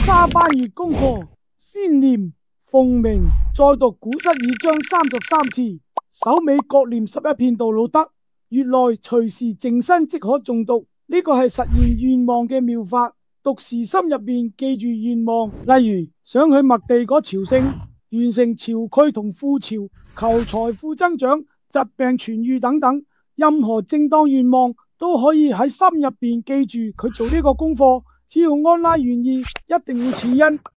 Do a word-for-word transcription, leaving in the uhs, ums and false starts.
沙班月功課，先念鳳鳴，再讀古失語章三十三次，首尾各念十一遍道路德。月內隨時靜身即可誦讀，呢個係實現願望嘅妙法。讀時心入邊記住願望，例如想去麥地嗰朝聖，完成朝區同赴朝，求財富增長、疾病痊癒等等，任何正當願望都可以喺心入邊記住佢做呢個功課。只要安拉願意，一定會賜恩。